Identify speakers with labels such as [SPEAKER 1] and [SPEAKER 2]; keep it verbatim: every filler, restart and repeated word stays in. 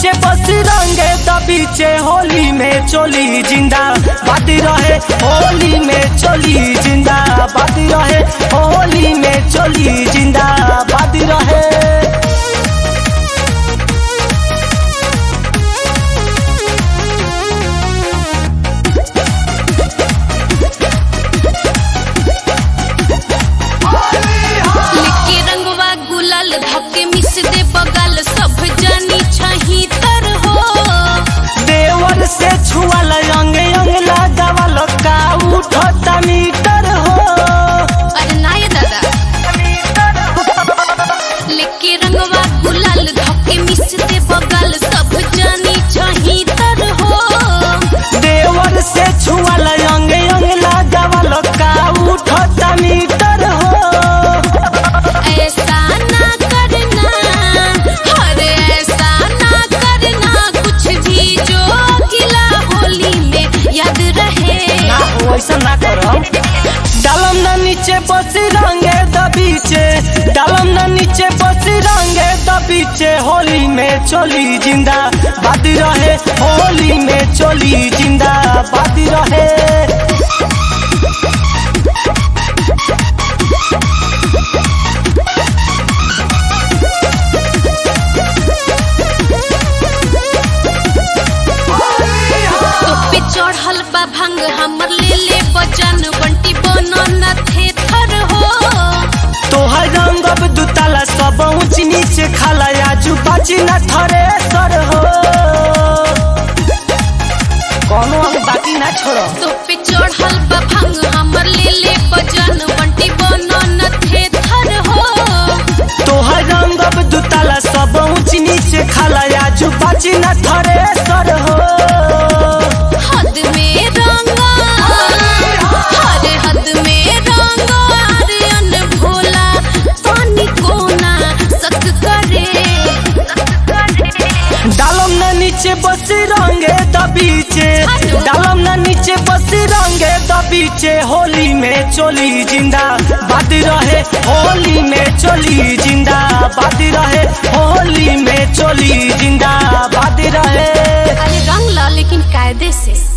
[SPEAKER 1] नीचे बस रंगे दबीचे होली में चोली जिंदा बाती रहे होली में चोली जिंदा बाती रहे होली में चोली जिंदा बाती रहे।
[SPEAKER 2] धक्के मिस दे बगल सब जानी छही तर हो
[SPEAKER 1] देवर से छुआल अंग अंग लगावल का उठता मीटर हो।
[SPEAKER 2] अरे ना ये दादा लेके रंगवा गुलाल धक्के मिस दे बगल सब जानी छही तर हो
[SPEAKER 1] देवर से छुआल अंग अंग लगावल का उठता मीटर हो।
[SPEAKER 2] ऐसा
[SPEAKER 1] ऐसा ना करो डालम ना नीचे बस रंगे दबीचे डालम ना नीचे बस रंगे दबीचे होली में चोली जिंदा बाती रहे होली में चोली जिंदा बाती रहे।
[SPEAKER 2] चढ़ल बा भंग हमर ले ले बचन बंटी बनो न थे थर हो
[SPEAKER 1] तोहर रंग अब दुताला सब ऊंच नीचे खाला आजू बाजी न थरे सर हो कोनो अब बाकी ना छोड़ो।
[SPEAKER 2] तो पे चढ़ल बा भंग हमर ले ले बचन बंटी बनो न थे थर हो
[SPEAKER 1] तोहर रंग अब दुताला सब ऊंच नीचे खाला आजू बाजी न थरे सर हो।
[SPEAKER 2] हद में रंगा हर हद में रंगा आर्यन भोला पानी कोना सक करे
[SPEAKER 1] डालम ना नीचे बस रंगे दबीचे डालम ना नीचे बस रंगे दबीचे होली में चोली जिंदा बाती रहे होली में चोली जिंदा बाती रहे होली में चोली जिंदा बाती रहे।
[SPEAKER 2] अरे रंग ला लेकिन कायदे से।